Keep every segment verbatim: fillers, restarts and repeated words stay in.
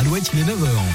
Alouette, il est neuf heures.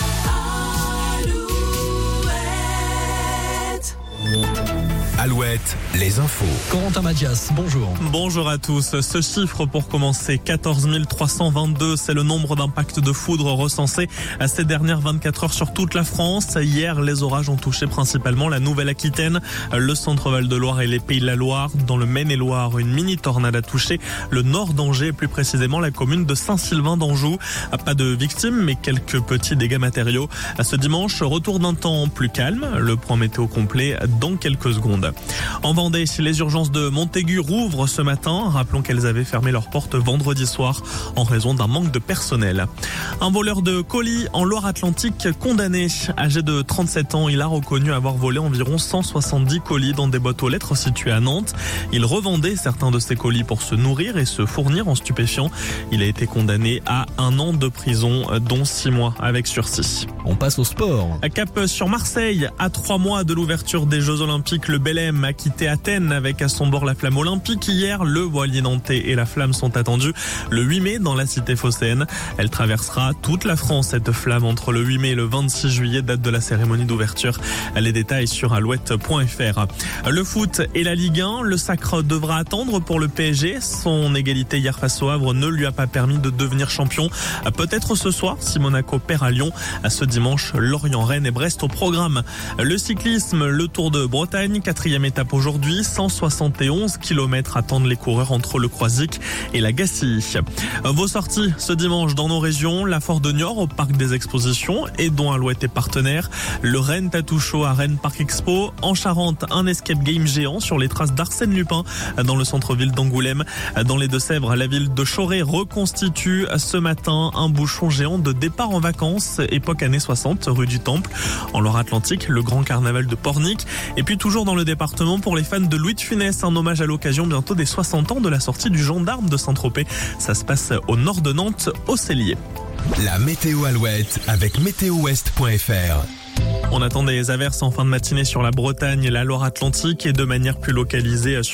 Alouette, les infos. Corentin Mathias, bonjour. Bonjour à tous. Ce chiffre pour commencer, quatorze mille trois cent vingt-deux, c'est le nombre d'impacts de foudre recensés ces dernières vingt-quatre heures sur toute la France. Hier, les orages ont touché principalement la Nouvelle-Aquitaine, le centre-Val de Loire et les Pays de la Loire. Dans le Maine-et-Loire, une mini-tornade a touché le nord d'Angers, plus précisément la commune de Saint-Sylvain d'Anjou. Pas de victimes, mais quelques petits dégâts matériaux. Ce dimanche, retour d'un temps plus calme. Le point météo complet dans quelques secondes. En Vendée, les urgences de Montaigu rouvrent ce matin. Rappelons qu'elles avaient fermé leurs portes vendredi soir en raison d'un manque de personnel. Un voleur de colis en Loire-Atlantique condamné. Âgé de trente-sept ans, il a reconnu avoir volé environ cent soixante-dix colis dans des boîtes aux lettres situées à Nantes. Il revendait certains de ces colis pour se nourrir et se fournir en stupéfiants. Il a été condamné à un an de prison, dont six mois avec sursis. On passe au sport. À Cap sur Marseille, à trois mois de l'ouverture des Jeux Olympiques, le Bel M a quitté Athènes avec à son bord la flamme olympique. Hier, le voilier nantais et la flamme sont attendus le huit mai dans la cité phocéenne. Elle traversera toute la France, cette flamme, entre le huit mai et le vingt-six juillet, date de la cérémonie d'ouverture. Les détails sur alouette point f r. Le foot et la Ligue un, le sacre devra attendre pour le P S G. Son égalité hier face au Havre ne lui a pas permis de devenir champion. Peut-être ce soir, si Monaco perd à Lyon. À ce dimanche, Lorient, Rennes et Brest au programme. Le cyclisme, le Tour de Bretagne, quatrième étape aujourd'hui, cent soixante et onze kilomètres attendent les coureurs entre le Croisic et la Gacilly. Vos sorties ce dimanche dans nos régions, la Fort de Niort au Parc des Expositions et dont Alouette est partenaire, le Rennes Tattoo Show à Rennes Parc Expo, en Charente un escape game géant sur les traces d'Arsène Lupin dans le centre-ville d'Angoulême. Dans les Deux-Sèvres, la ville de Choré reconstitue ce matin un bouchon géant de départ en vacances, époque années soixante, rue du Temple. En Loire-Atlantique, le grand carnaval de Pornic. Et puis toujours dans le département, pour les fans de Louis de Funès, un hommage à l'occasion bientôt des soixante ans de la sortie du Gendarme de Saint-Tropez. Ça se passe au nord de Nantes, au Cellier. La météo Alouette avec météo ouest point f r. On attend des averses en fin de matinée sur la Bretagne et la Loire-Atlantique et de manière plus localisée sur